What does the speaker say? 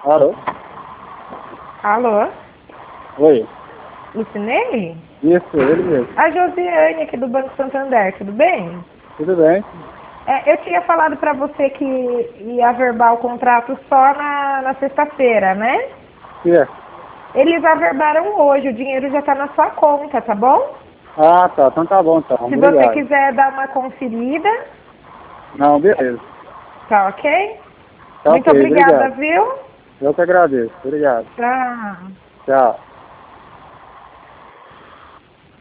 Alô? Alô? Oi. Lucinei? Isso, ele mesmo. A Josiane aqui do Banco Santander, tudo bem? Tudo bem? Eu tinha falado pra você que ia averbar o contrato só na sexta-feira, né? É. Eles averbaram hoje, o dinheiro já tá na sua conta, tá bom? Ah, tá. Então tá bom, então. Se você Obrigado. quiser dar uma conferida, Não, beleza. tá ok? Tá Muito ok, obrigada, obrigado. viu? Eu que agradeço. Obrigado. Tchau. Tchau.